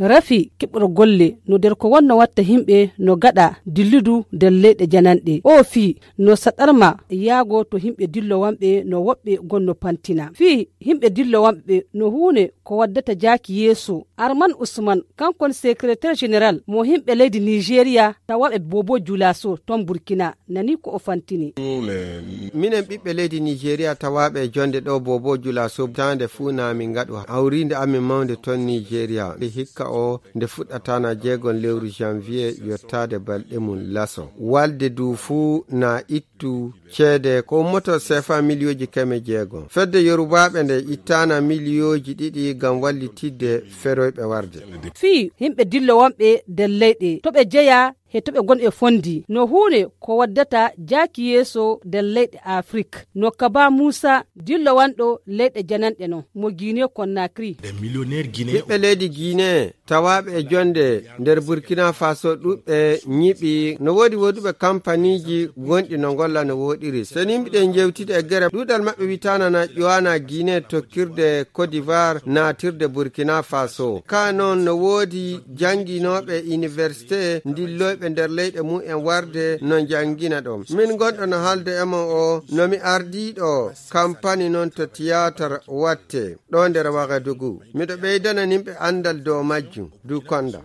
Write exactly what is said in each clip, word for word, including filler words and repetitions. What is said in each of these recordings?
rafi kibur golle no der ko wonno watta himbe no gada dilludu del leyde janande o fi no sadarma yaago to himbe dillo wambe no wobbe gonno pantina fi himbe dillo wambe no hune ko waddata jaki yeso Arman Usman kankon secrétaire général mo himbe leydi Nigeria tawabe Bobo Julaso ton Burkina nani ko ofantini minen bibbe leydi Nigeria tawabe jonde do Bobo Julaso tande funa min gadu awrinde amin mawnde ton Nigeria de hikka o nde fuddata na jegon lewru janvier yottade balde mun laso walde du fu na ittu cede ko moto sefa milioji keme jegon fedde yorubabe nde ittana milioji didi gam wallitide feroybe warde fi himbe dillo wambe del leyde to be jeya he to be gon e fondi no hune ko waddata jaki yeso del leyde Afrique no kaba Musa dillo wando leyde janande no mo Guinée Conakry des millionnaires guinéens be leydi Guinée tawabe e jonde der Burkina Faso dubbe nyibi no wodi wodube kampaniji gondi no golla no wodiri senimbe de jewtide e gere dudal mabbe witana na Joana Guinée to kirde Côte d'Ivoire na tirde Burkina Faso kanon no wodi janginobe université ndillo be der leyde mu en warde no jangina dom min gondo no halde emo o no mi ardi do campagne non to théâtre watte do der Wagadugu mido beydana nimbe andal do majjum du konda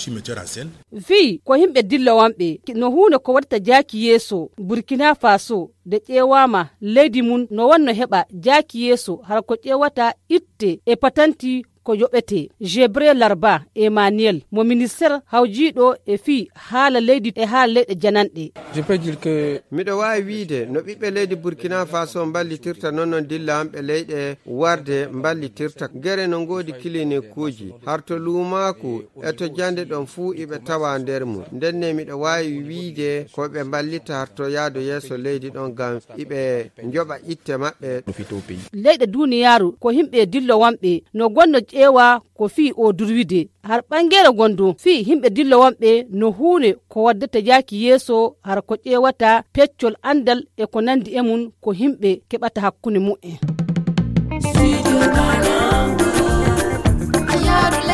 vi ko himbe dillo wambe no hune ko watta jaki yeso Burkina Faso de ƴewama leydi mun no wonno heba jaki yeso har ko ƴewata itte e patanti ko yobete Jebre Larba Emmanuel mo ministère hawjido e fi hala leydi e hala leyde janande je peux dire que mido wawi wiide no bibbe leydi Burkina Faso ballitirta nonnon dilla ambe leyde warde ballitirta gere no ngodi kiline kuji harto lumaku e to jande don fu ibe tawa nder mu denne mido wawi wiide ko be ballita harto yaado yeso leydi don gam ibe njoba itte mabbe leyde duniyaru ko himbe dillo wambe no gonno ƴeewa ko fi o durwide har bangere gondo fi himbe dillo wambe no hune ko waddata jaki yeso har ko ƴeewata peccol andal e ko nandi e mun ko himbe kebata hakkune mu'en